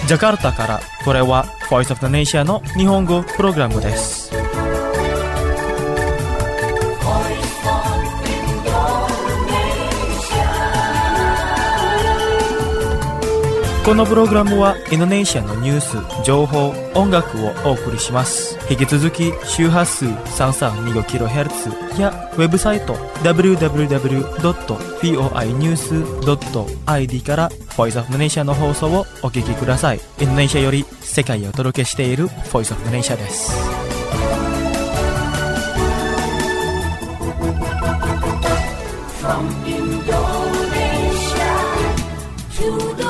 ジャカルタから、これは Voice of the Nation の日本語プログラムです。このプログラムはインドネシアのニュース、情報、音楽をお送りします。引き続き周波数 3325kHz やウェブサイト www.voinews.id から Voice of the Nation の放送をお聞きください。インドネシアより世界へお届けしている Voice of the Nation です。From Indonesia to the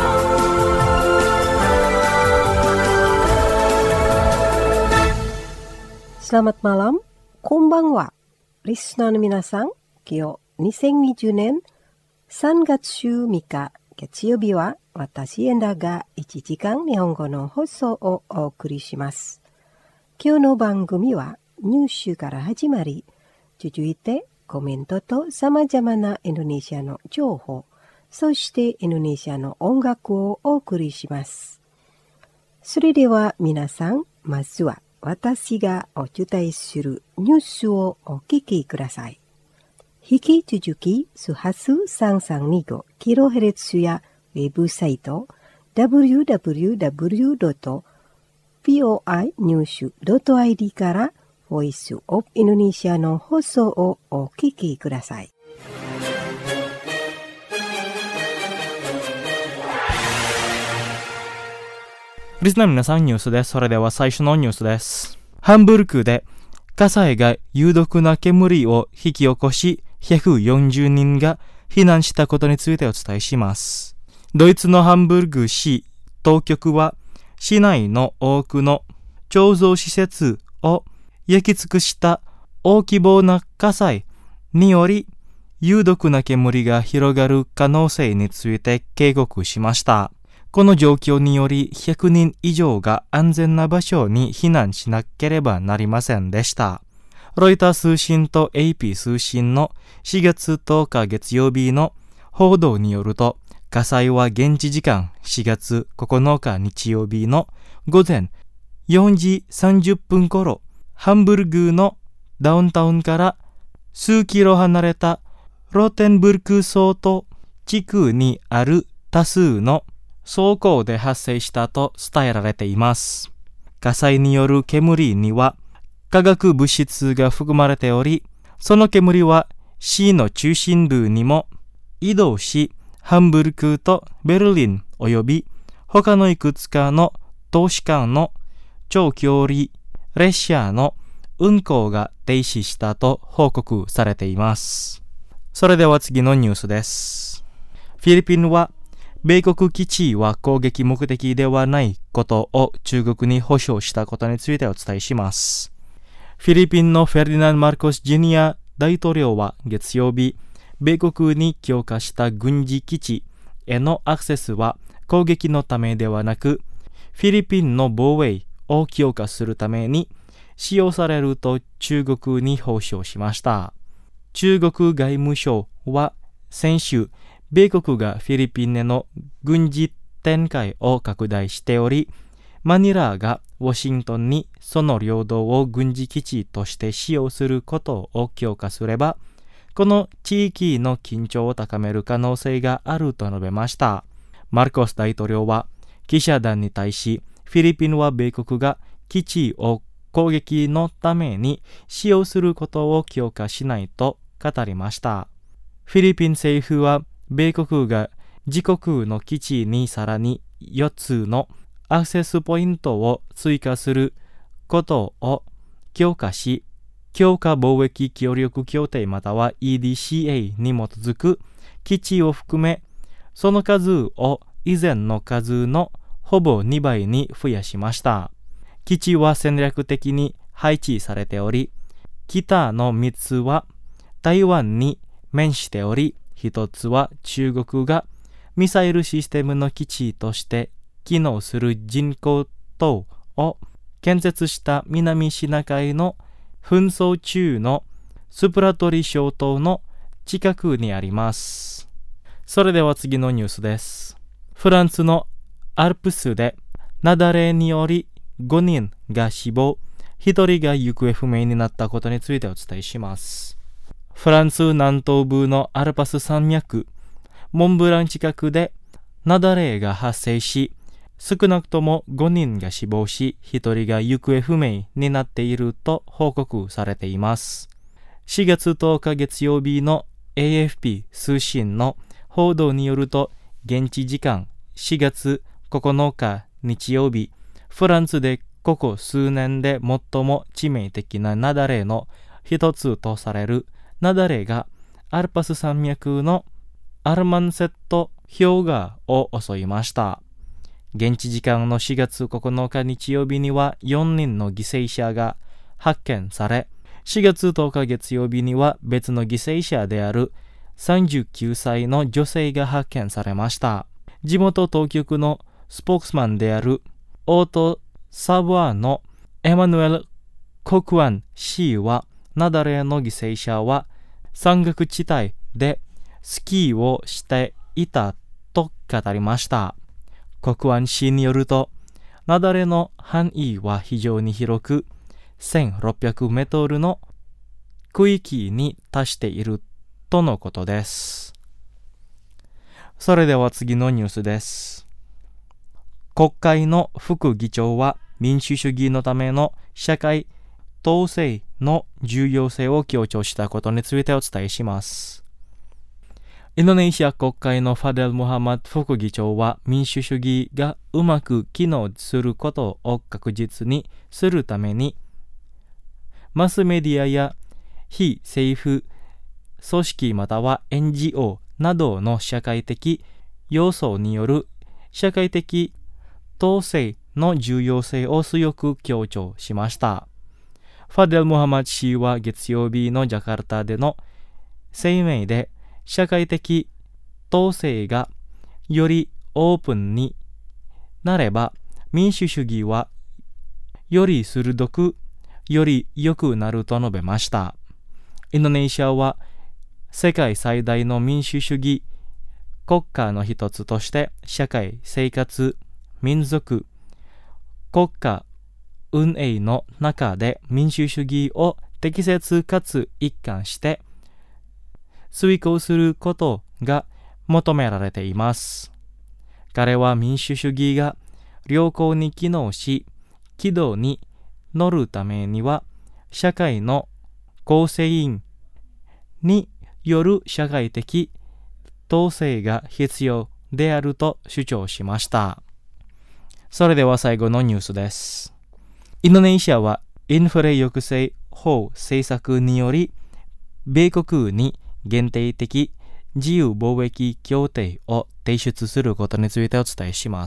world.Selamat malam, konbanwa. Listenerの皆さん、今日2020年3月3日月曜日は私エンダが1時間日本語の放送をお送りします。今日の番組はニュースから始まり、続いてコメントと様々なインドネシアの情報、そしてインドネシアの音楽をお送りします。それでは皆さん、まずは私がお伝えするニュースをお聞きください。引き続き、周波数 3325kHz やウェブサイト www.voinews.id からボイスオブインドネシアの放送をお聞きください。 リスナーの皆さん、ニュースです。それでは最初のニュースです。ハンブルクで火災が有毒な煙を引き起こし、140人が避難したことについてお伝えします。ドイツのハンブルク市当局は、市内の多くの貯蔵施設を焼き尽くした大規模な火災により、有毒な煙が広がる可能性について警告しました。この状況により100人以上が安全な場所に避難しなければなりませんでした。ロイター通信と AP 通信の4月10日月曜日の報道によると、火災は現地時間4月9日日曜日の午前4時30分頃、ハンブルグのダウンタウンから数キロ離れたローテンブルクソート地区にある多数の倉庫で発生したと伝えられています。火災による煙には化学物質が含まれており、その煙は市の中心部にも移動し、ハンブルクとベルリンおよび他のいくつかの都市間の長距離列車の運行が停止したと報告されています。それでは次のニュースです。フィリピンは米国基地は攻撃目的ではないことを中国に保証したことについてお伝えします。フィリピンのフェルディナンド・マルコス・ジュニア大統領は月曜日、米国に強化した軍事基地へのアクセスは攻撃のためではなく、フィリピンの防衛を強化するために使用されると中国に保証しました。中国外務省は先週、米国がフィリピンへの軍事展開を拡大しており、マニラがワシントンにその領土を軍事基地として使用することを強化すれば、この地域の緊張を高める可能性があると述べました。マルコス大統領は記者団に対し、フィリピンは米国が基地を攻撃のために使用することを強化しないと語りました。フィリピン政府は米国が自国の基地にさらに4つのアクセスポイントを追加することを強化し、強化貿易協力協定または EDCA に基づく基地を含め、その数を以前の数のほぼ2倍に増やしました。基地は戦略的に配置されており、北の3つは台湾に面しており、一つは中国がミサイルシステムの基地として機能する人工島を建設した南シナ海の紛争中のスプラトリ諸島の近くにあります。それでは次のニュースです。フランスのアルプスで雪崩により5人が死亡、1人が行方不明になったことについてお伝えします。フランス南東部のアルパス山脈、モンブラン近くで雪崩が発生し、少なくとも5人が死亡し、1人が行方不明になっていると報告されています。4月10日月曜日の AFP 通信の報道によると、現地時間4月9日日曜日、フランスでここ数年で最も致命的な雪崩の一つとされる雪崩がアルパス山脈のアルマンセット氷河を襲いました。現地時間の4月9日日曜日には4人の犠牲者が発見され、4月10日月曜日には別の犠牲者である39歳の女性が発見されました。地元当局のスポークスマンであるオート・サブワーのエマヌエル・コクワン氏は、雪崩の犠牲者は山岳地帯でスキーをしていたと語りました。コクワン氏によると、雪崩の範囲は非常に広く、1600メートルの区域に達しているとのことです。それでは次のニュースです。国会の副議長は民主主義のための社会統制の重要性を強調したことについてお伝えします。インドネシア国会のファデル・ムハマド副議長は、民主主義がうまく機能することを確実にするために、マスメディアや非政府組織または NGO などの社会的要素による社会的統制の重要性を強く強調しました。ファデル・ムハマド氏は月曜日のジャカルタでの声明で、社会的統制がよりオープンになれば、民主主義はより鋭く、より良くなると述べました。インドネシアは世界最大の民主主義国家の一つとして、社会、生活、民族、国家運営の中で民主主義を適切かつ一貫して遂行することが求められています。彼は民主主義が良好に機能し、軌道に乗るためには、社会の構成員による社会的統制が必要であると主張しました。それでは最後のニュースです。インドネシアはインフレ抑制法政策により、米国に限定的自由貿易協定を提出することについてお伝えします。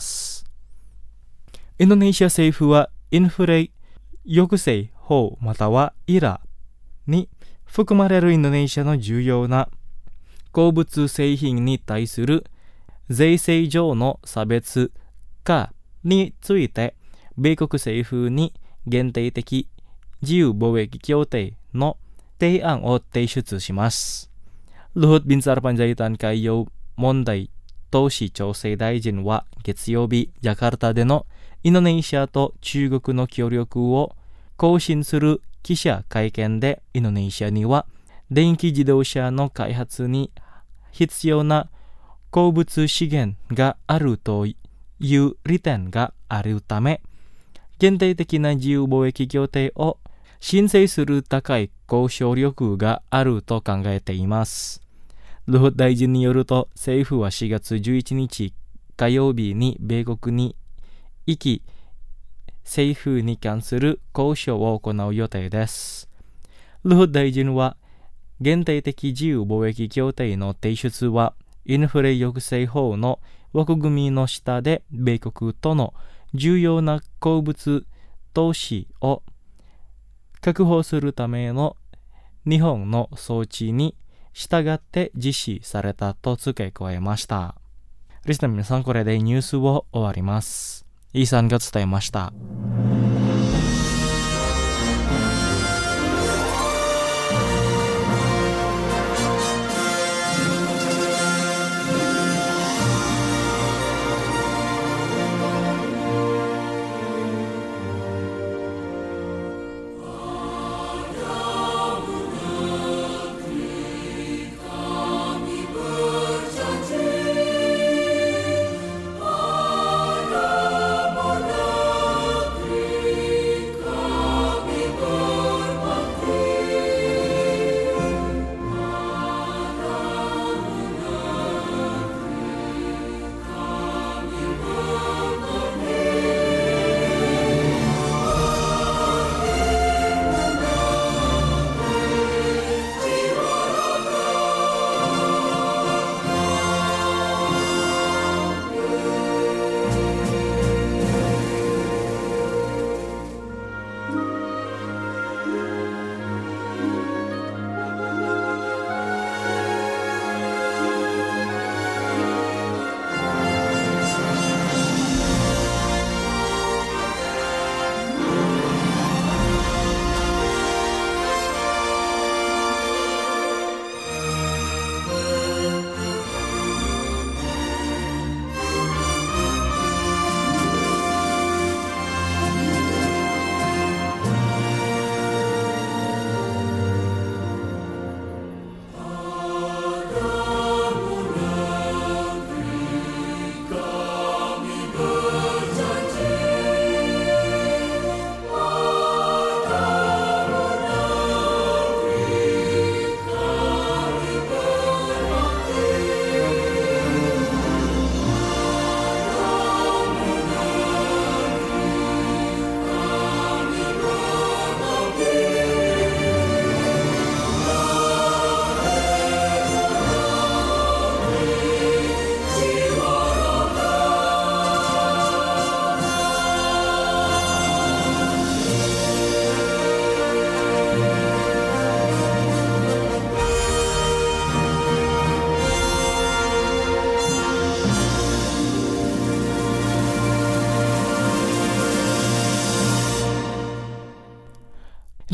インドネシア政府はインフレ抑制法またはイラに含まれるインドネシアの重要な鉱物製品に対する税制上の差別化について、米国政府に限定的自由貿易協定の提案を提出します。ルフト・ビンサー・パンジャイタン海洋問題投資調整大臣は月曜日、ジャカルタでのインドネシアと中国の協力を更新する記者会見で、インドネシアには電気自動車の開発に必要な鉱物資源があるという利点があるため、限定的な自由貿易協定を申請する高い交渉力があると考えています。ルフト大臣によると、政府は4月11日火曜日に米国に行き、政府に関する交渉を行う予定です。ルフト大臣は、限定的自由貿易協定の提出は、インフレ抑制法の枠組みの下で米国との重要な鉱物投資を確保するための日本の措置に従って実施されたと付け加えました。リスナーの皆さん、これでニュースを終わります。イーサンが伝えました。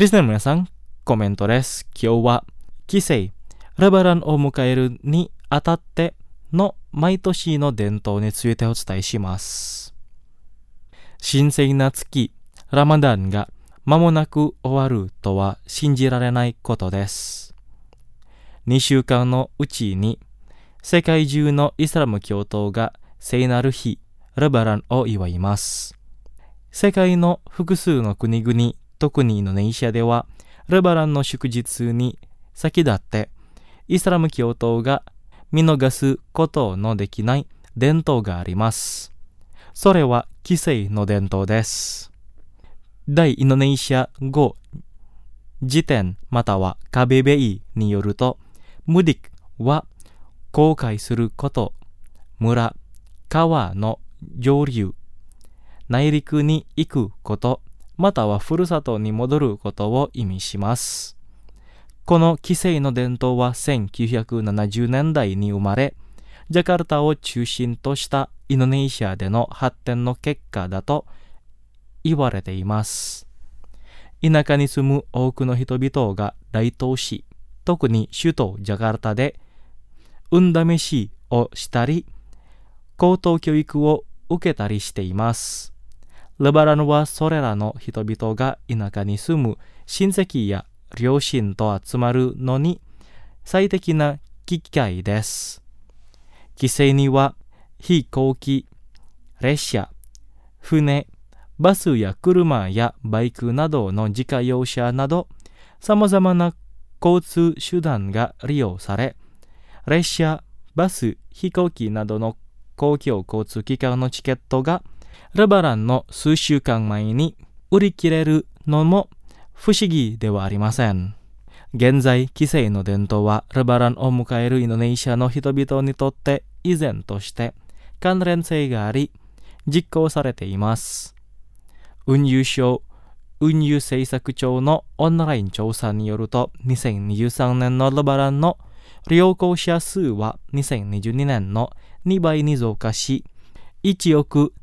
リスナーの皆さん、コメントです。今日は帰省、レバランを迎えるにあたっての毎年の伝統についてお伝えします。神聖な月、ラマダンが間もなく終わるとは信じられないことです。2週間のうちに世界中のイスラム教徒が聖なる日、レバランを祝います。世界の複数の国々、特にインドネシアでは、レバランの祝日に先立って、イスラム教徒が見逃すことのできない伝統があります。それは帰省の伝統です。大インドネシア語辞典またはKBBIによると、ムディクは航海すること、村、川の上流、内陸に行くこと、またはふるさとに戻ることを意味します。この帰省の伝統は1970年代に生まれ、ジャカルタを中心としたインドネシアでの発展の結果だと言われています。田舎に住む多くの人々が大都市、特に首都ジャカルタで運試しをしたり、高等教育を受けたりしています。レバランはそれらの人々が田舎に住む親戚や両親と集まるのに最適な機会です。帰省には飛行機、列車、船、バスや車やバイクなどの自家用車など様々な交通手段が利用され、列車、バス、飛行機などの公共交通機関のチケットがレバランの数週間前に売り切れるのも不思議ではありません。現在、帰省の伝統はレバランを迎えるインドネシアの人々にとって依然として関連性があり、実行されています。運輸省運輸政策庁のオンライン調査によると、2023年のレバランの旅行者数は2022年の2倍に増加し、1億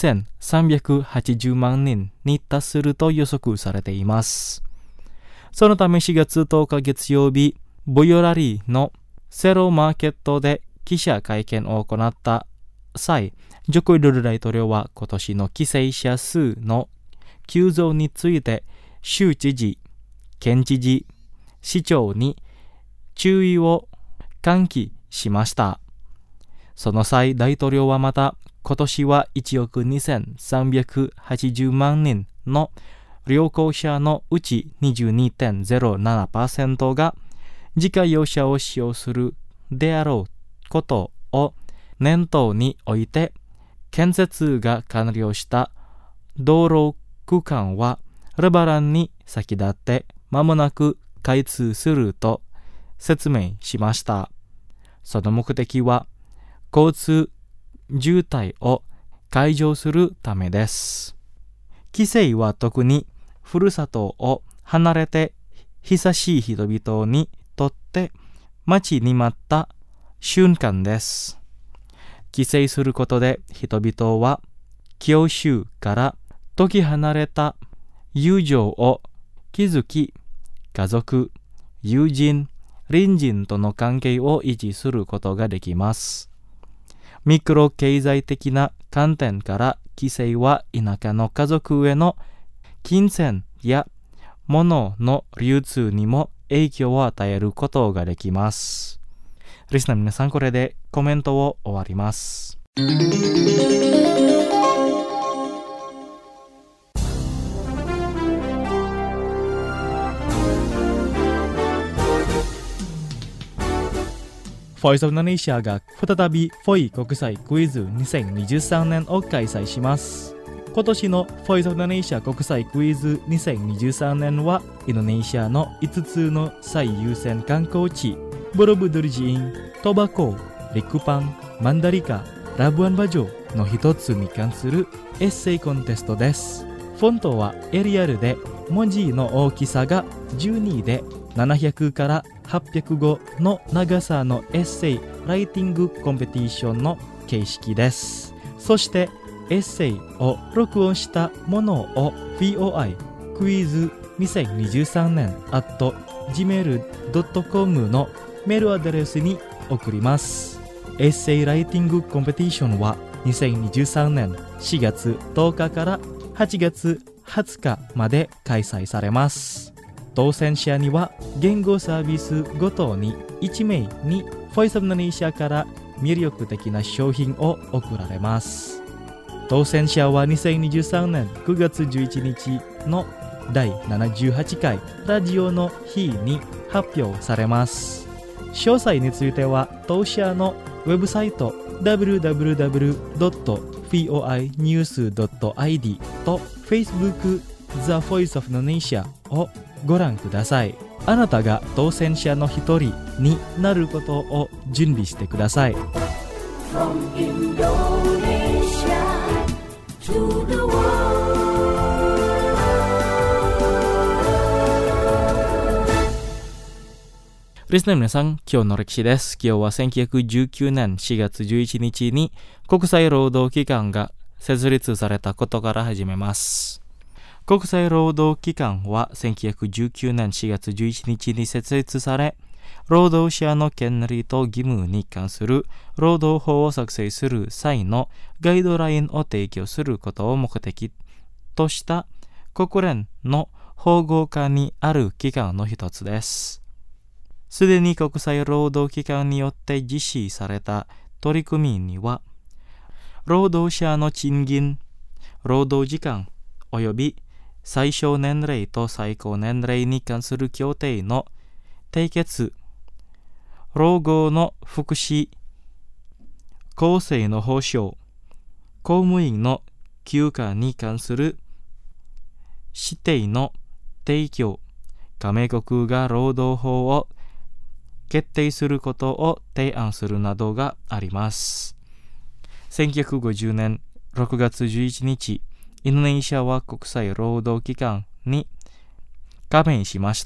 2380万人に達すると予測されています。そのため4月10日月曜日、ボヨラリーのセロマーケットで記者会見を行った際、ジョコウィドド大統領は今年の帰省者数の急増について州知事、県知事、市長に注意を喚起しました。その際、大統領はまた今年は1億2380万人の旅行者のうち 22.07% が自家用車を使用するであろうことを念頭に置いて、建設が完了した道路区間はレバランに先立って間もなく開通すると説明しました。その目的は交通渋滞を解消するためです。帰省は特にふるさとを離れて久しい人々にとって待ちに待った瞬間です。帰省することで人々は郷愁から解き離れた友情を築き、家族、友人、隣人との関係を維持することができます。ミクロ経済的な観点から帰省は田舎の家族への金銭や物の流通にも影響を与えることができます。リスナーの皆さん、これでコメントを終わります。ボイスオブインドネシアが再びフォイ国際クイズ2023年を開催します。今年のボイスオブインドネシア国際クイズ2023年はインドネシアの5つの最優先観光地ボロブドルジーン、トバコ、リクパン、マンダリカ、ラブアンバジョの一つに関するエッセイコンテストです。フォントはエリアルで文字の大きさが12で700から800語の長さのエッセイライティングコンペティションの形式です。そしてエッセイを録音したものを VOI クイズ 2023年 @gmail.com のメールアドレスに送ります。エッセイライティングコンペティションは2023年4月10日から8月20日まで開催されます。当選者には言語サービスごとに1名にボイスオブインドネシアから魅力的な商品を贈られます。当選者は2023年9月11日の第78回ラジオの日に発表されます。詳細については当社のウェブサイト www.foinews.id と Facebook The Voice of Indonesia をご覧ください。あなたが当選者の一人になることを準備してください。 From Indonesia to the world. リスナーの皆さん、今日の歴史です。今日は1919年4月11日に国際労働機関が設立されたことから始めます。国際労働機関は1919年4月11日に設立され、労働者の権利と義務に関する労働法を作成する際のガイドラインを提供することを目的とした国連の法合下にある機関の一つです。すでに国際労働機関によって実施された取り組みには、労働者の賃金、労働時間および最小年齢と最高年齢に関する協定の締結、老後の福祉、厚生の保障、公務員の休暇に関する指定の提供、加盟国が労働法を決定することを提案するなどがあります。1950年6月11日、インドネシアは国際労働機関に加盟しました。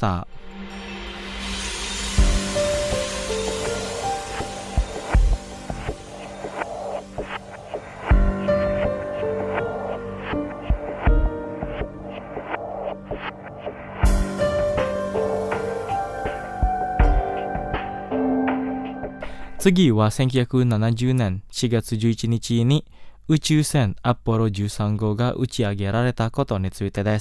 次は1970年4月11日に宇宙船アポロ13号が打ち上げられたことについてです。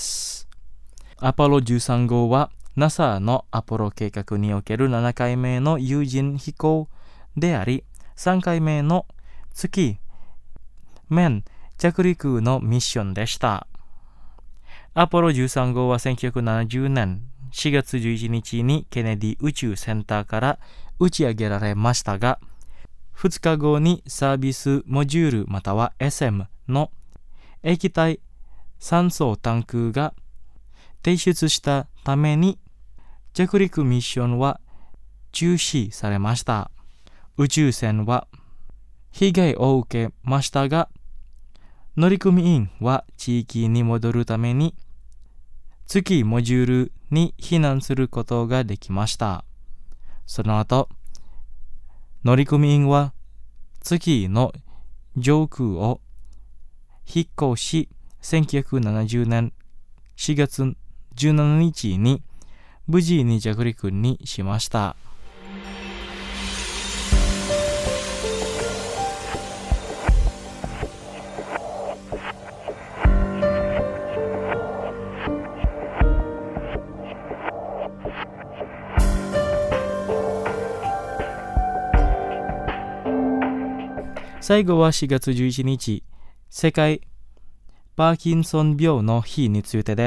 アポロ13号は NASA のアポロ計画における7回目の有人飛行であり、3回目の月面着陸のミッションでした。アポロ13号は1970年4月11日にケネディ宇宙センターから打ち上げられましたが、2日後にサービスモジュールまたは SM の液体酸素タンクが提出したために着陸ミッションは中止されました。宇宙船は被害を受けましたが、乗組員は地域に戻るために月モジュールに避難することができました。その後、乗組員は月の上空を飛行し、1970年4月17日に無事に着陸にしました。最後は4月11日、世界パーキンソン病の日についてです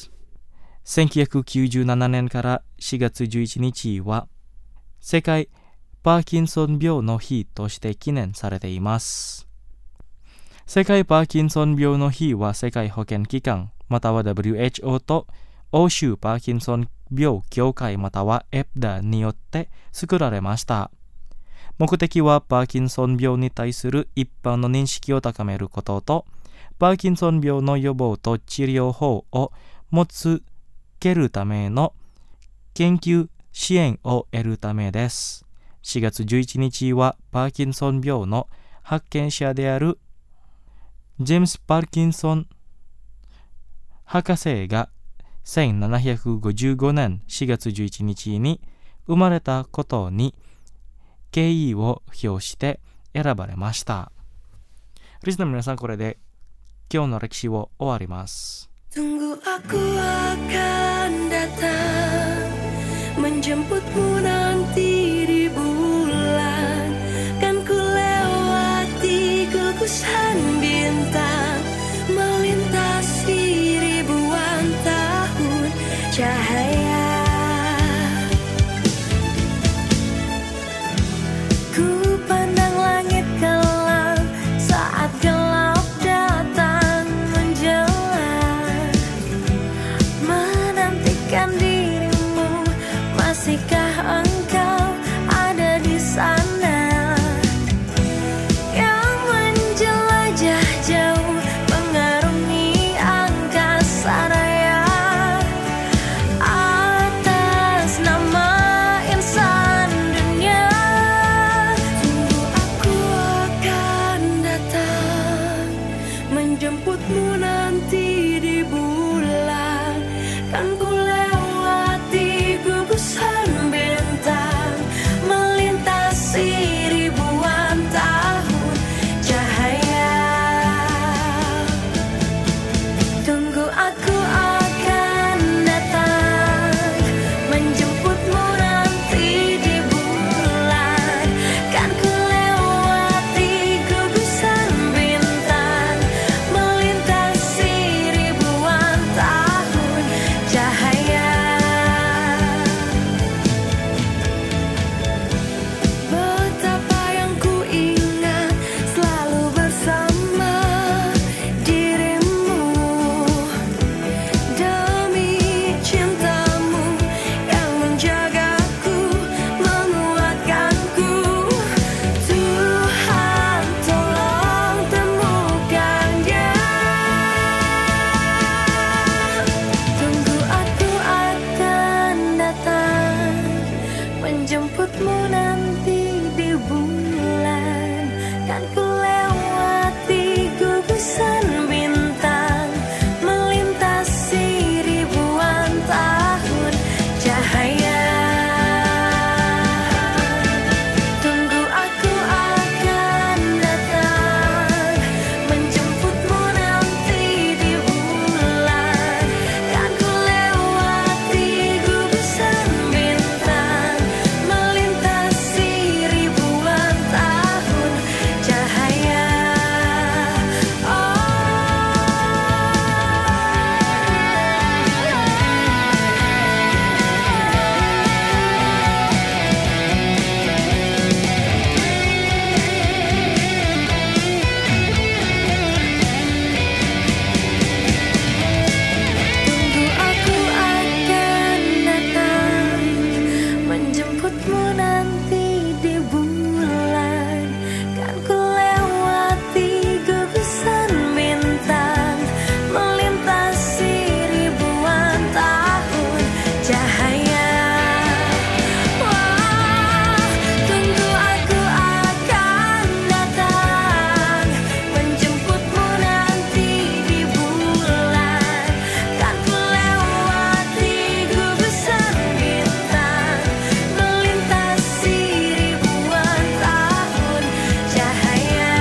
。1997年から4月11日は世界パーキンソン病の日として記念されています。世界パーキンソン病の日は世界保健機関または WHO と欧州パーキンソン病協会または EPDA によって作られました。目的はパーキンソン病に対する一般の認識を高めることと、パーキンソン病の予防と治療法を持つけるための研究支援を得るためです。4月11日はパーキンソン病の発見者であるジェームス・パーキンソン博士が 1755年4月11日に生まれたことに敬意を表して選ばれました。リスナーの皆さん、これで今日の歴史を終わります。 Tunggu aku akan datang menjemputmu nanti di bulan, kan ku lewati gugusan bintang melintasi ribuan tahun cahaya. Ku pandang langit kelam saat gelap datang menjelang, menantikan dirimu, masihkah engkau ada di sana, yang menjelajah jauh mengarungi angkasa raya atas nama insan dunia. Tunggu aku akan datang menjemputmu nanti di bulan, kan ku lewati gugusan bintang melintasi ribuan tahun cahaya. Tunggu aku akan datang menjemputmu nanti di bulan, kan ku lewati gugusan bintang melintasi ribuan tahun cahaya. Betapa yang ku ingat selalu bersama dirimu, demi cintamu yang menjagaku, menguatkanku. Tuhan tolong temukan dia. Tunggu aku akan datang menjemputmu nanti di bulan, kan ku lewati gugusan bintang melintasi ribuan tahun cahaya. Tunggu aku akan datang menjemputmu nanti di bulan, kan ku lewati gugusan bintang melintasi ribuan tahun cahaya. Tunggu aku akan datang menjemputmu nanti di bulan, kan ku lewati gugusan bintang melintasi ribuan tahun cahaya. Wah, tunggu aku akan datang menjemputmu nanti di bulan, kan ku lewati gugusan bintang melintasi ribuan tahun cahaya.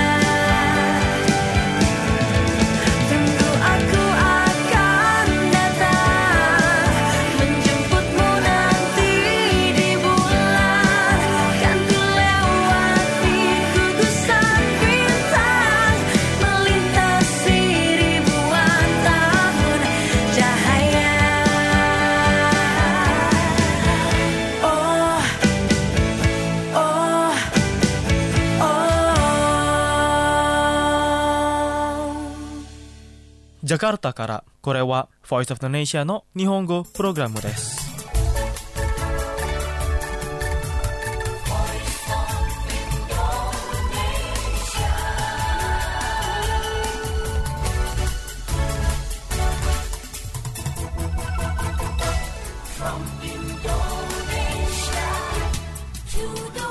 Tunggu aku akan datang menjemputmu nanti di bulan, kan ku lewati gugusan bintang melintasi ribuan tahun cahaya. Oh, oh, oh. ジャカルタから、これは Voice of the Nation の日本語プログラムです。 From Indonesia to the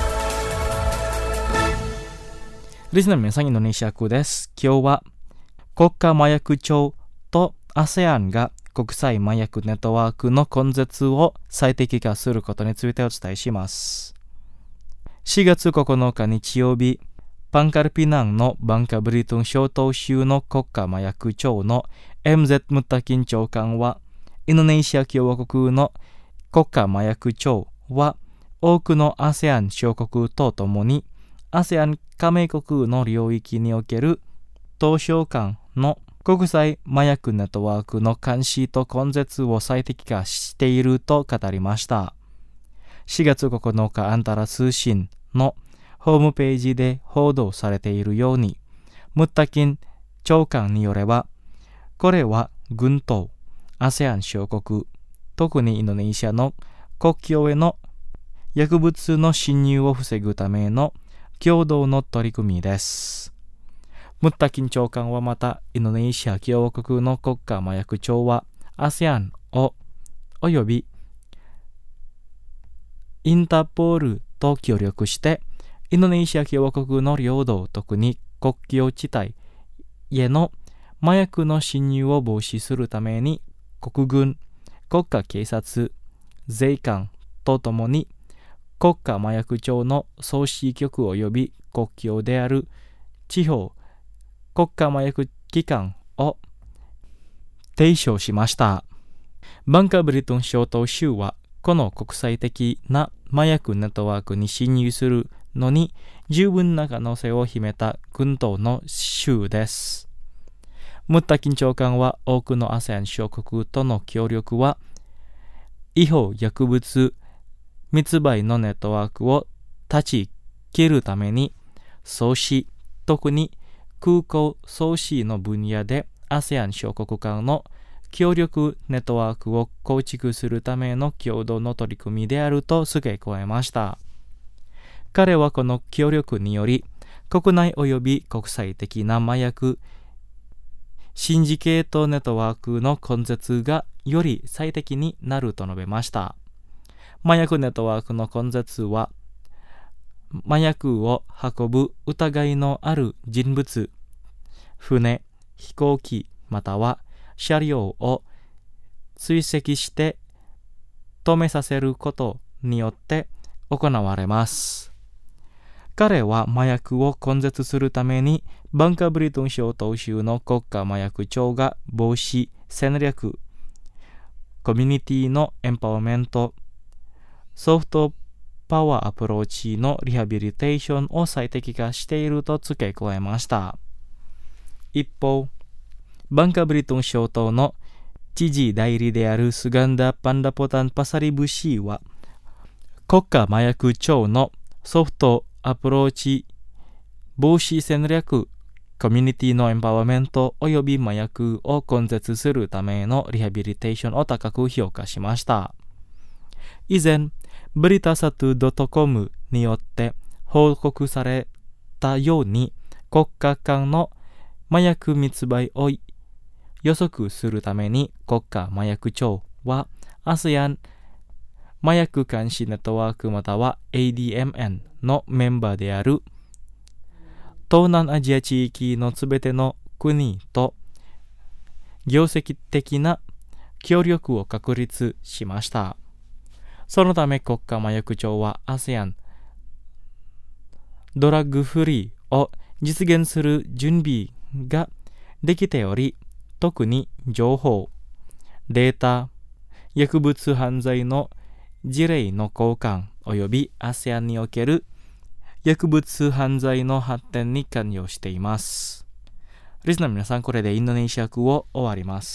world. リスナーの皆さん、インドネシア語です。今日は国家麻薬庁と ASEAN が国際麻薬ネットワークの根絶を最適化することについてお伝えします。4月9日日曜日、パンカルピナンのバンカブリトン小島州の国家麻薬庁の MZ ムッタキン長官は、インドネシア共和国の国家麻薬庁は多くの ASEAN 諸国とともに ASEAN 加盟国の領域における当省間の国際麻薬ネットワークの監視と根絶を最適化していると語りました。4月9日アンタラ通信のホームページで報道されているように、ムッタキン長官によれば、これは軍と ASEAN 諸国、特にインドネシアの国境への薬物の侵入を防ぐための共同の取り組みです。ムッタキン長官はまた、インドネシア共和国の国家麻薬庁は ASEAN をおよびインターポールと協力して、インドネシア共和国の領土、特に国境地帯への麻薬の侵入を防止するために、国軍、国家警察、税関とともに国家麻薬庁の総支局及び国境である地方国家麻薬機関を提唱しました。バンカブリトン小島州はこの国際的な麻薬ネットワークに侵入するのに十分な可能性を秘めた群島の州です。ムッタキン長官は多くの ASEAN 諸国との協力は違法薬物密売のネットワークを断ち切るために送資、特に空港送資の分野で ASEAN 諸国間の協力ネットワークを構築するための共同の取り組みであると付け加えました。彼はこの協力により国内及び国際的な麻薬シンジケートネットワークの根絶がより最適になると述べました。麻薬ネットワークの根絶は、麻薬を運ぶ疑いのある人物、船、飛行機または車両を追跡して止めさせることによって行われます。彼は麻薬を根絶するためにバンカブリトン小島州の国家麻薬庁が防止戦略、コミュニティのエンパワーメント、ソフトパワーアプローチのリハビリテーションを最適化していると付け加えました。一方、バンカブリトン小島の知事代理であるスガンダ・パンダポタン・パサリブシーは、国家麻薬庁のソフトアプローチ防止戦略、コミュニティのエンパワーメント及び麻薬を根絶するためのリハビリテーションを高く評価しました。以前、ブリタサトゥ .com によって報告されたように、国家間の麻薬密売を予測するために国家麻薬庁は ASEAN 麻薬監視ネットワークまたは ADMN のメンバーである東南アジア地域のすべての国と業績的な協力を確立しました。そのため国家麻薬庁は ASEAN ドラッグフリーを実現する準備ができており、特に情報、データ、薬物犯罪の事例の交換及び ASEAN における薬物犯罪の発展に関与しています。リスナーの皆さん、これでインドネシア語を終わります。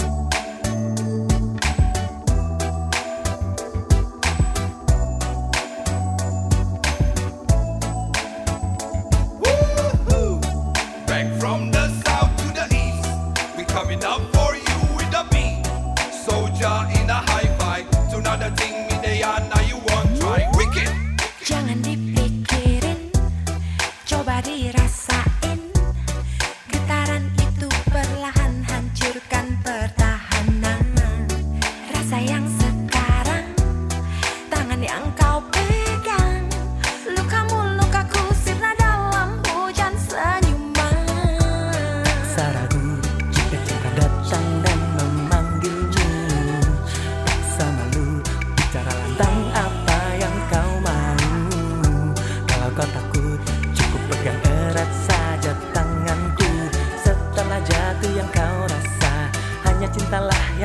Jangan dipikirin, coba dirasain. Getaran itu perlahan hancurkan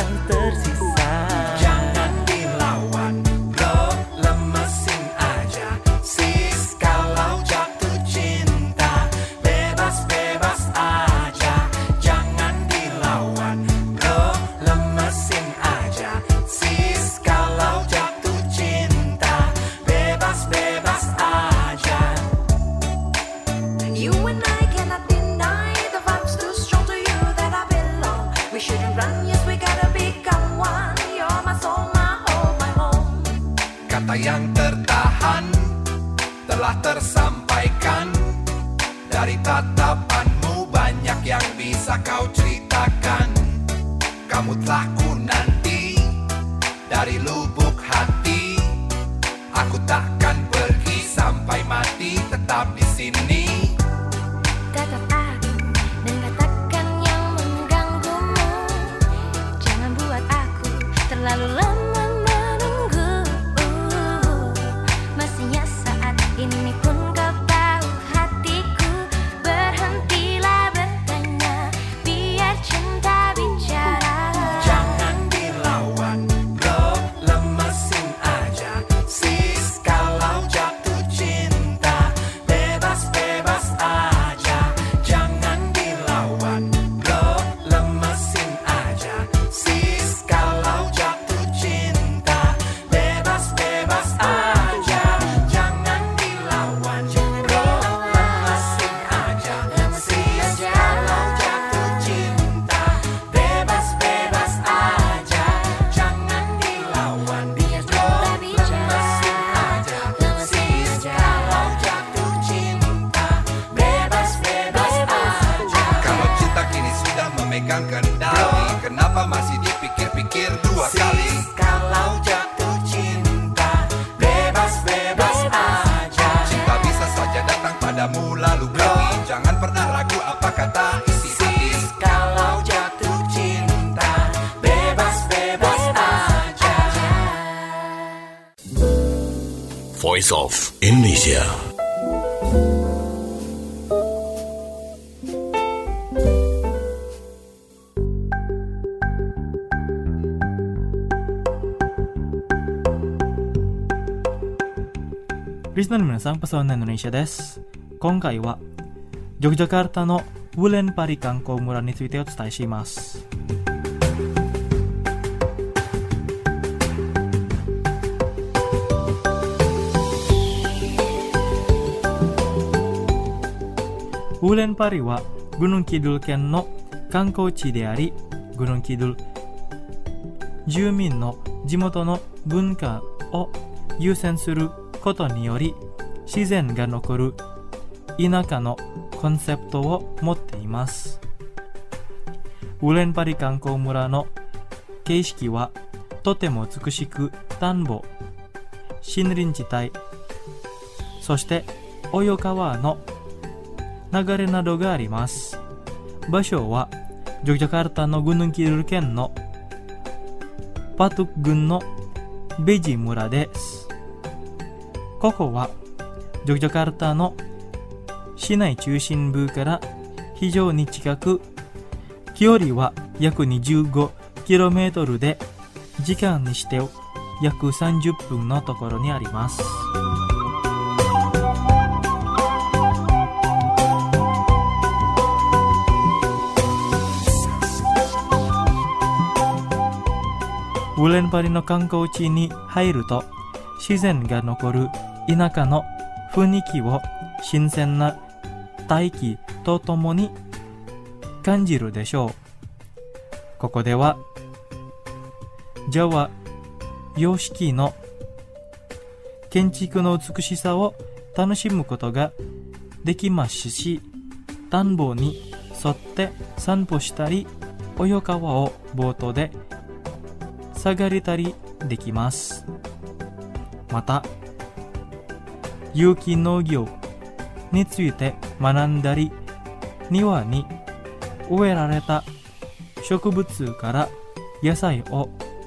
tersisa. Jangan dilawan bro, lemesin aja sis. Kalau jatuh cinta bebas-bebas aja. Jangan dilawan bro, lemesin aja sis. Kalau jatuh cinta bebas-bebas aja. You and I cannot deny the vibe's too strong to you that I belong. We shouldn't run, yes we gotta become one. You're my soul, my hope, my home. Kata yang tertahan telah tersampaikan. Dari tatapanmu banyak yang bisa kau ceritakan. Kamu telah ku nanti dari lubuk hati. Aku takkan pergi sampai mati, tetap di sini. Tetap aku dan katakan yang mengganggumu. Jangan buat aku terlalu lama menunggu. Mestinya saat ini pun kau tahu hatiku. Berhentilah bertanya, biar cinta bicara. Jangan dilawan bro, lemesin aja sis. Kalau jatuh cinta bebas-bebas aja. Jangan dilawan bro, lemesin aja sis. Kalau jatuh cinta bebas-bebas aja. Jangan dilawan bro, lemesin aja sis. Kalau jatuh cinta bebas-bebas aja. Jangan dilawan bro, lemesin aja sis. Kalau jatuh cinta bebas-bebas aja. Kalau cinta kini sudah memegang kendali, kenapa masih dipikir-pikir dua kali? Kalau jatuh cinta bebas-bebas aja. Cinta bisa saja datang padamu lalu pergi. Jangan pernah ragu apa kata isi hati. Kalau jatuh cinta bebas-bebas aja. Voice of Indonesia. Listenerの皆さん、パソナIndonesiaです。今回はジョグジャカルタのウレンパリ観光村についてお伝えします。ウレンパリはGunung Kidul県の観光地であり、Gunung Kidul住民の地元の文化を優先することにより自然が残る田舎のコンセプトを持っています。ウレンパリ観光村の景色はとても美しく、田んぼ、森林地帯、そしてオ川の流れなどがあります。場所はジョグジャカルタのGunung Kidul県のパトゥク郡のベジ村です。ここはジョグジャカルタの市内中心部から非常に近く、距離は約 25km で時間にして約30分のところにあります。ウレンパリの観光地に入ると自然が残る田舎の雰囲気を新鮮な大気とともに感じるでしょう。ここではジャワ様式の建築の美しさを楽しむことができますし、田んぼに沿って散歩したり、オ川をボートで下がれたりできます。また有機農業について学んだり、庭に植えられた植物から野菜を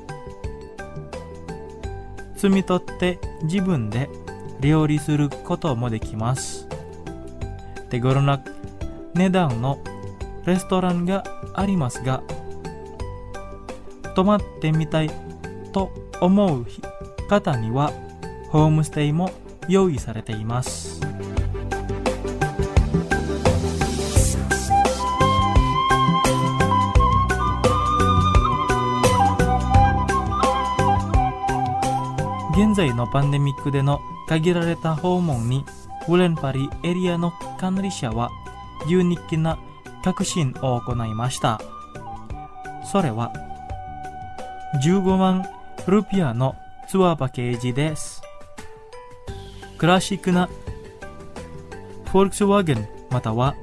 摘み取って自分で料理することもできます。手頃な値段のレストランがありますが、 泊まってみたいと思う方にはホームステイも用意されています。現在のパンデミックでの限られた訪問にウレンパリエリアの管理者はユニークな革新を行いました。それは15万ルピアのツアーパッケージです。クラシックなフォルクスワーゲンまたは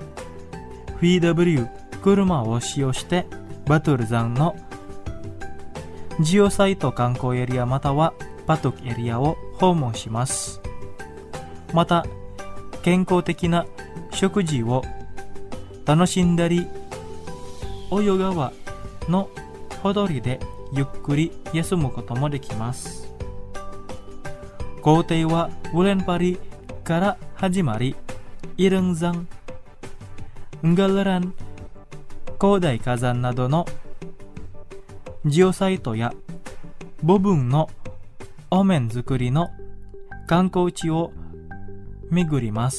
VW 車を使用してバトル山のジオサイト観光エリアまたはパトクエリアを訪問します。また健康的な食事を楽しんだり、オヨ川のほとりでゆっくり休むこともできます。行程はウレンパリから始まり、イルン山、ンガルラン、広大火山などのジオサイトや部分のお面作りの観光地を巡ります。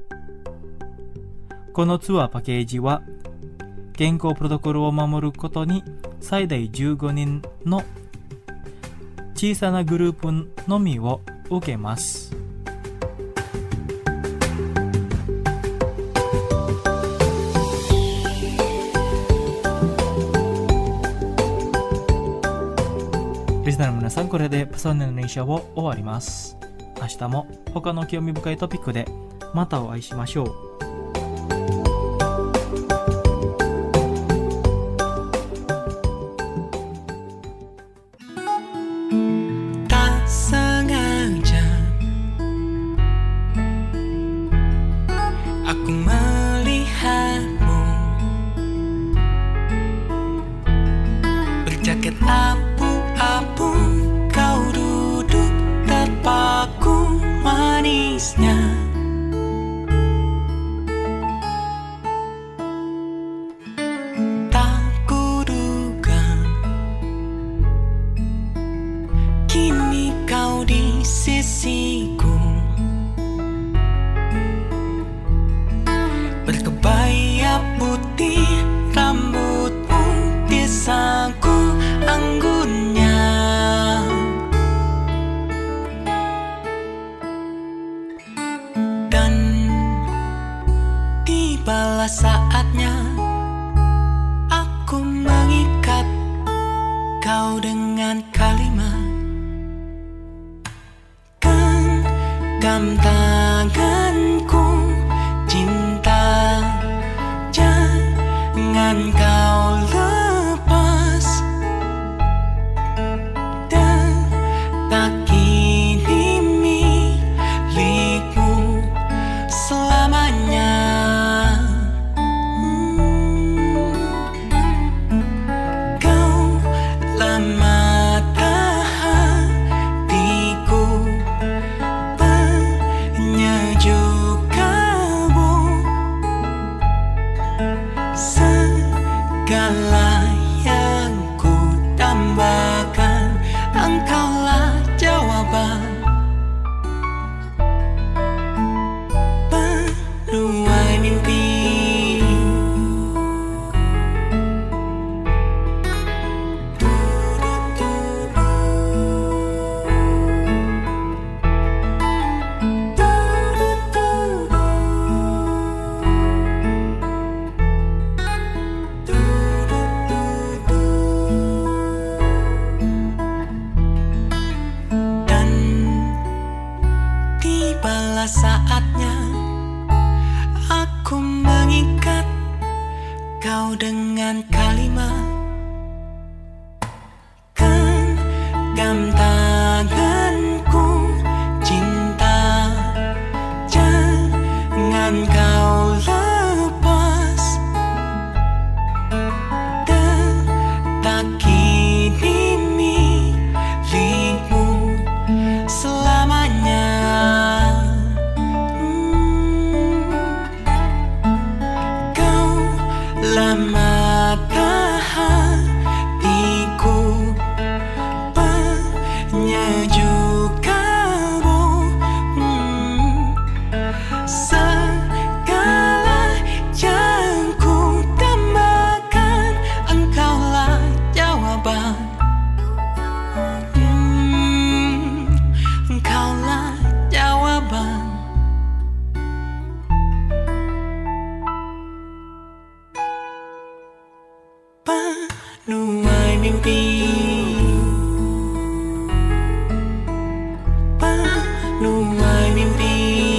このツアーパッケージは健康プロトコルを守ることに最大15人の小さなグループのみを受けます。リスナーの皆さん、これでパソネの練習を終わります。明日も他の興味深いトピックでまたお会いしましょう。 Saatnya aku mengikat kau dengan kalimat genggam tanganku, cinta jangan kau lepas, detak ini milikmu selamanya. mimpi Panuai mimpi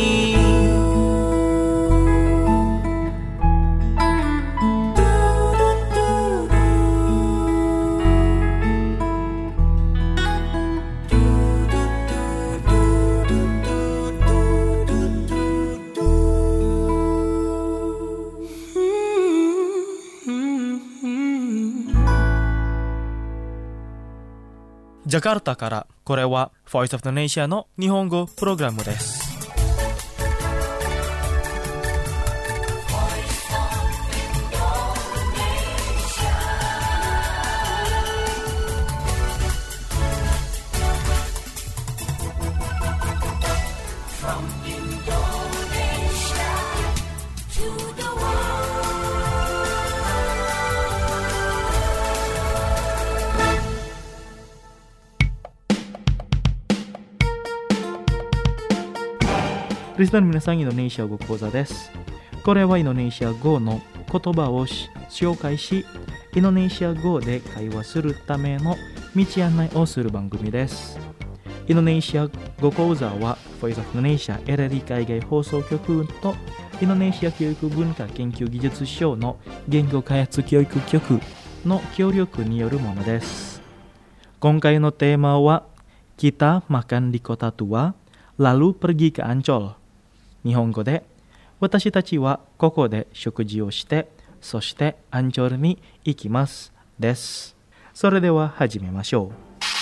ジャカルタからこれは Voice of Indonesia の日本語プログラムです。リスナーの皆さん、インドネシア語講座です。これはインドネシア語の言葉を紹介し、インドネシア語で会話するための道案内をする番組です。インドネシア語講座は Voice of Indonesia エレリ海外放送局とインドネシア教育文化研究技術省の言語開発教育局の協力によるものです。今回のテーマは Kita makan di kota tua, lalu pergi ke Ancol。日本語で私たちはここで食事をしてそしてアンチョルに行きますです。それでは始めましょ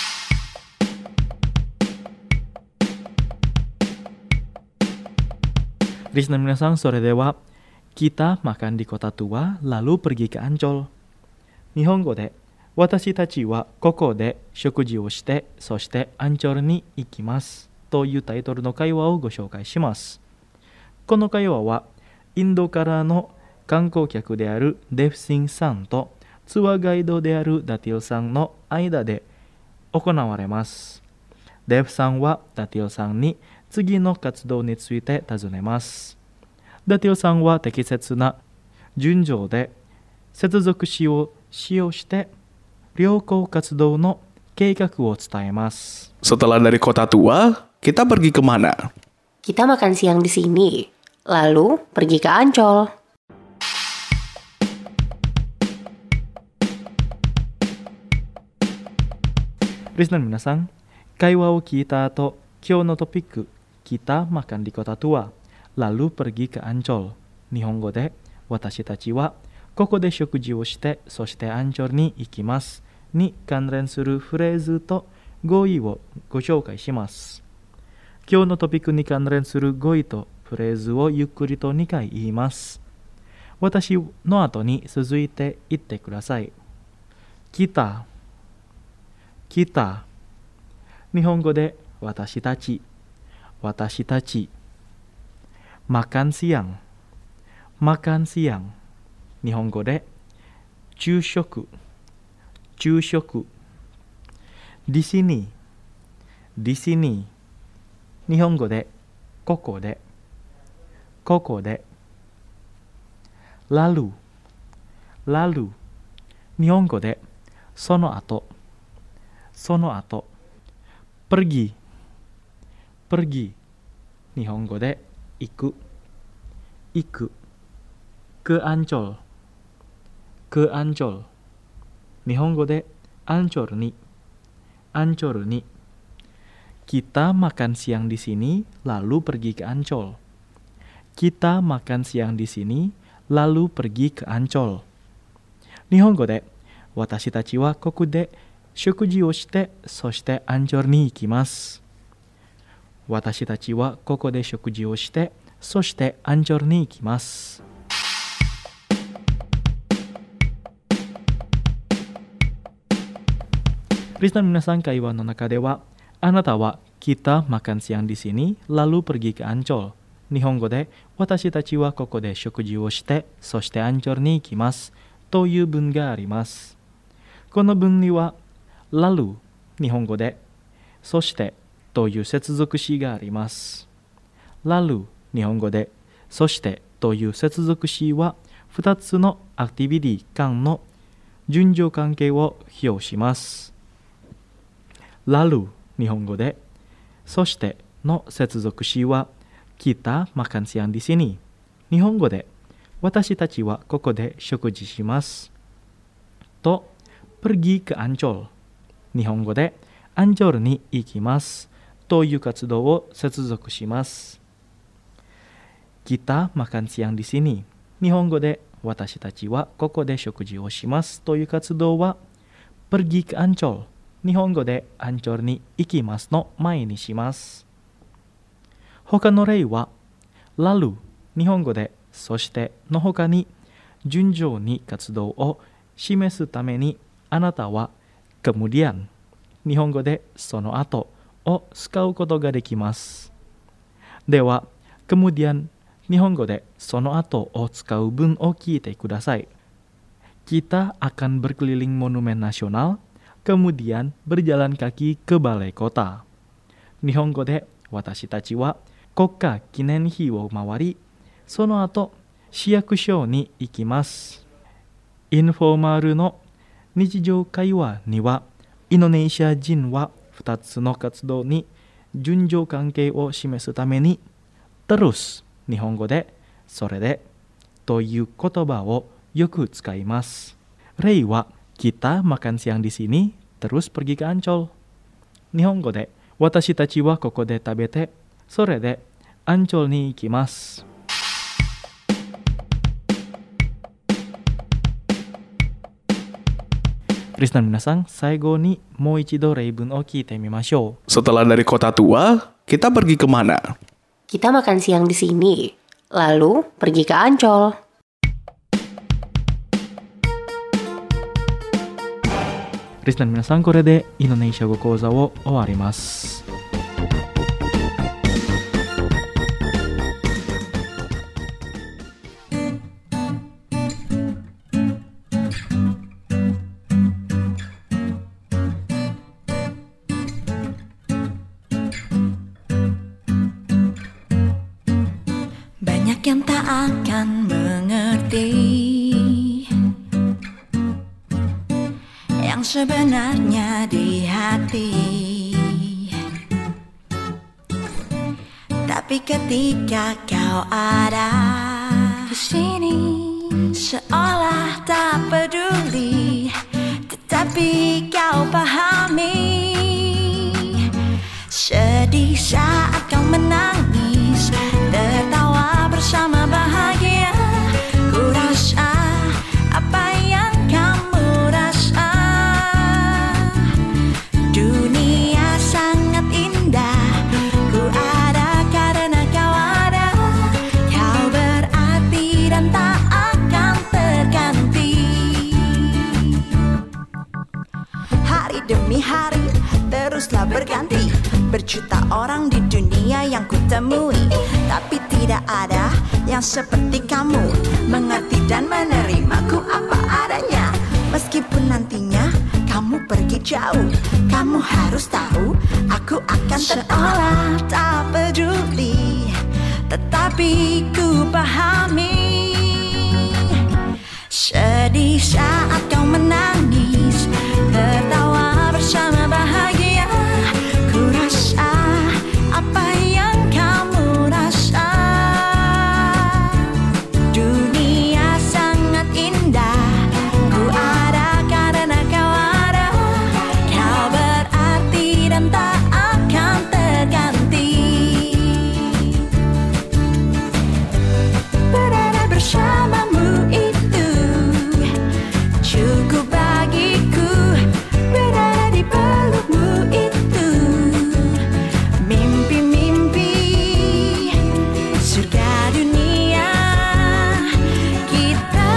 う。リスナーの皆さん、それでは Kita makan di kota tua lalu pergi ke Ancol。日本語で私たちはここで食事をしてそしてアンチョルに行きますというタイトルの会話をご紹介します。この会話はインドからの観光客であるデフシンさんとツアーガイドであるダティルさんの間で行われます。デフさんはダティルさんに次の活動について尋ねます。ダティルさんは適切な順序で接続詞を使用して旅行活動の計画を伝えます。 Setelah dari kota tua, kita pergi kemana? Kita makan siang di sini, lalu pergi ke Ancol. Listener 皆さん、会話を聞いた後、今日のトピック、Kita makan di kota tua, lalu pergi ke Ancol。日本語で、私たちはここで食事をして、そしてアンチョルに行きますに関連するフレーズと語彙をご紹介します。今日のトピックに関連する語彙とフレーズをゆっくりと2回言います。私の後に続いて言ってください。Kita、Kita。日本語で私たち、私たち。Makan siang、Makan siang。日本語で昼食、昼食。Di sini、Di sini。日本語でここで、ここで。Lalu、Lalu。日本語でその後、その後。Pergi、Pergi。日本語で行く、行く。Ke Ancol、Ke Ancol。日本語でアンチョルに、アンチョルに。Kita makan siang di sini, lalu pergi ke Ancol. Kita makan siang di sini, lalu pergi ke Ancol。日本語で私たちはここで食事をしてそしてアンチョルに行きます。私たちはここで食事をしてそしてアンチョルに行きます。リスナーの皆さん、会話の中ではあなたはKita makan siang di sini, lalu pergi ke Ancol。日本語で私たちはここで食事をしてそしてアンチョルに行きますという文があります。この文には lalu 日本語でそしてという接続詞があります。lalu 日本語でそしてという接続詞は2つのアクティビティ間の順序関係を表します。lalu 日本語でそしての接続詞はkita makan siang di sini。日本語で私たちはここで食事します。と pergi ke Ancol。日本語でアンチョルに行きますという活動を接続します。kita makan siang di sini。日本語で私たちはここで食事をしますという活動は pergi ke Ancol。日本語でアンチョルに行きますの前にします。他の例は lalu 日本語でそしての他に順序に活動を示すためにあなたは kemudian 日本語でその後を使うことができます。では kemudian 日本語でその後を使う文を聞いてください。Kita akan berkeliling monumen nasional, kemudian berjalan kaki ke balai kota。日本語で私たちは国家記念碑を回り、その後市役所に行きます。インフォーマルの日常会話には、インドネシア人は2つの活動に順序関係を示すために、terus 日本語でそれでという言葉をよく使います。例は、kita makan siang di sini, terus pergi ke Ancol。日本語で私たちはここで食べて、それでアンチョルに行きます。リスナーの皆さん、最後にもう一度例文を聞いてみましょう。 Setelah dari kota tua, kita pergi kemana? Kita makan siang di sini, lalu pergi ke Ancol. リスナーの皆さん、これでインドネシア語講座を終わります。 Banyak yang tak akan mengerti yang sebenarnya di hati, tapi ketika kau ada di sini, seolah tak peduli, tetapi kau pahami. Sedih saat kau menangis, tertawa bersama bahagia. Ku rasa apa yang kamu rasa. Dunia sangat indah, ku ada karena kau ada. Kau berarti dan tak akan terganti. Hari demi hari teruslah berganti. Berjuta orang di dunia yang kutemui, tapi tidak ada yang seperti kamu, mengerti dan menerimaku apa adanya. Meskipun nantinya kamu pergi jauh, kamu harus tahu aku akan seolah tak peduli, tetapi ku pahami. Sedih saat kau menangis, tertawa bersama bahagia. Ku rasa apa yang kamu rasa. Dunia sangat indah, ku ada karena kau ada. Kau berarti dan tak akan terganti. Berada bersamamu itu cukup bagiku. Berada di pelukmu itu mimpi-mimpi surga dunia kita.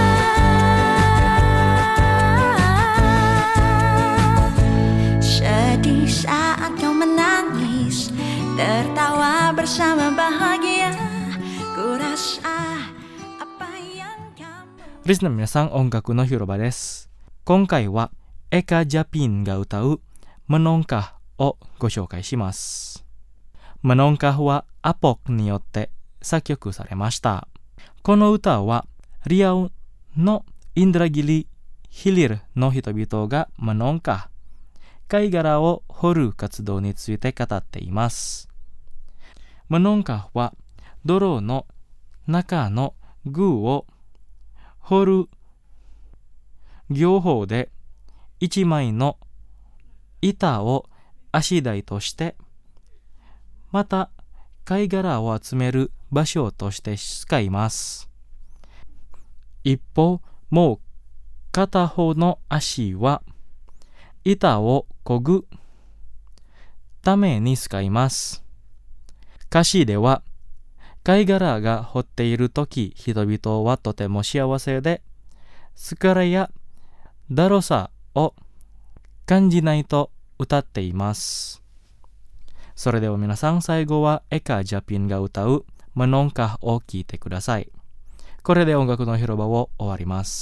Sedih saat kau menangis, tertawa bersama bahagia. Ku rasa apa yang kamu. リスナーの皆さん、音楽の広場です。今回はエカ・ジャピンが歌うメノンカをご紹介します。メノンカはアポクによって作曲されました。この歌はリアウのインドラギリヒリルの人々がマノンカ、貝殻を掘る活動について語っています。マノンカは泥の中の具を掘る業法で一枚の板を足台として、また貝殻を集める場所として使います。一方、もう片方の足は板を漕ぐために使います。歌詞では、貝殻が掘っているとき、人々はとても幸せで、疲れやだるさを感じないと歌っています。それでは皆さん、最後はエカ・ジャピンが歌うマノンカを聴いてください。これで音楽の広場を終わります。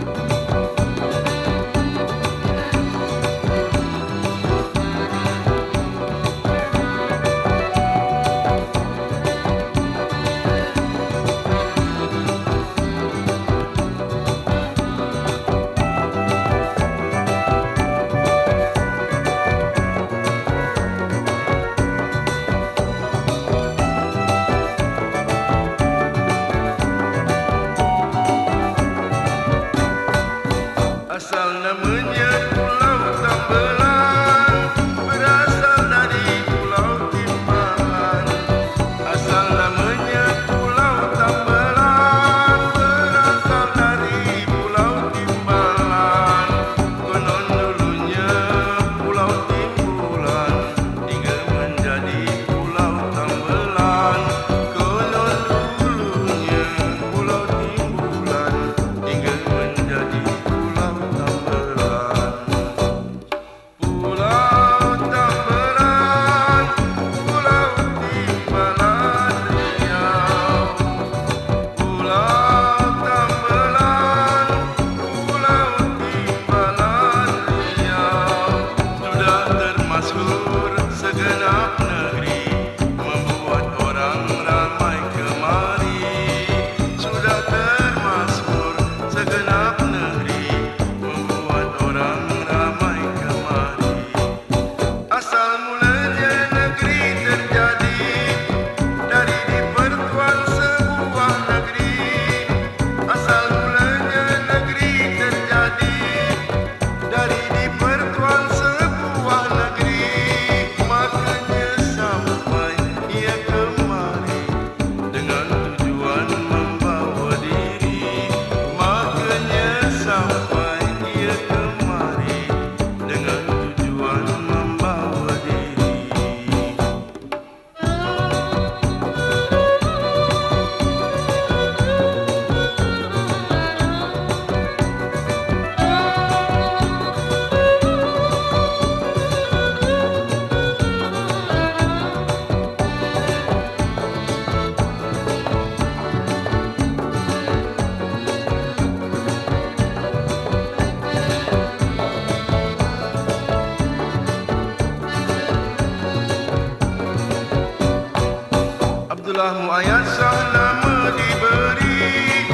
Abdullah Muayyasah nama diberi,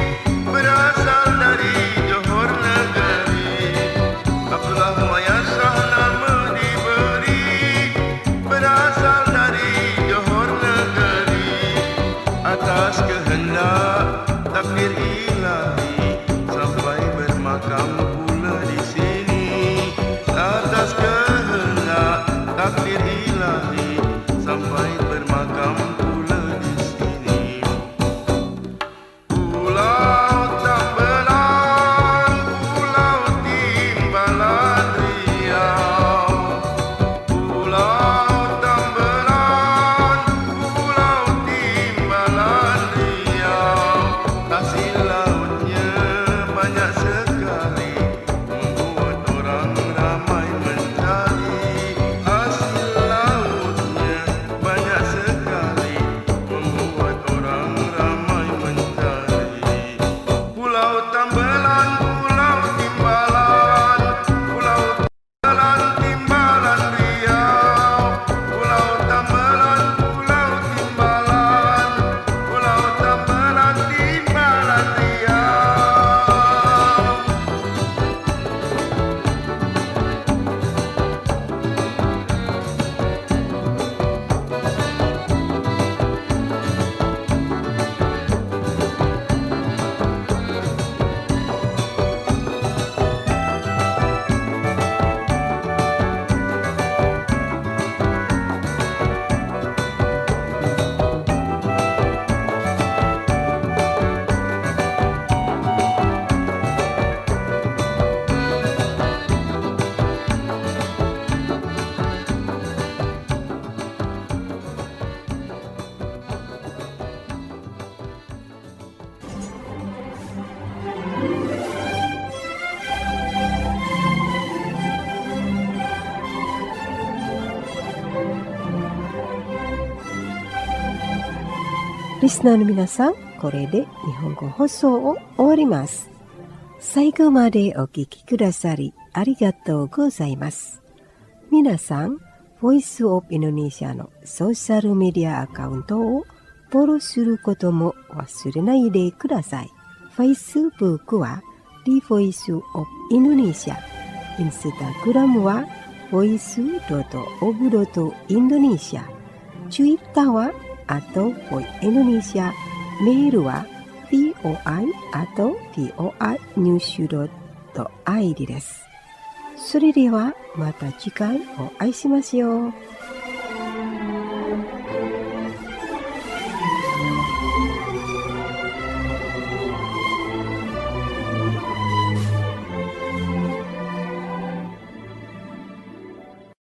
berasal dari Johor negeri. Abdullah Muayyasah nama diberi, berasal dari Johor negeri. Atas kehendak takdir ilahi, sampai bermakam pula di sini. Atas kehendak takdir ilahi, sampai bermakam pula di sini. リスナーの皆さん、これで日本語放送を終わります。最後までお聞きくださりありがとうございます。皆さん、ボイスオブインドネシアのソーシャルメディアアカウントをフォローすることも忘れないでください。Facebook は The Voice of Indonesia、Instagram は voice.of.indonesia、Twitter は@voindonesia、メールは voi@voinews.id です。それではまた次回お会いしましょう。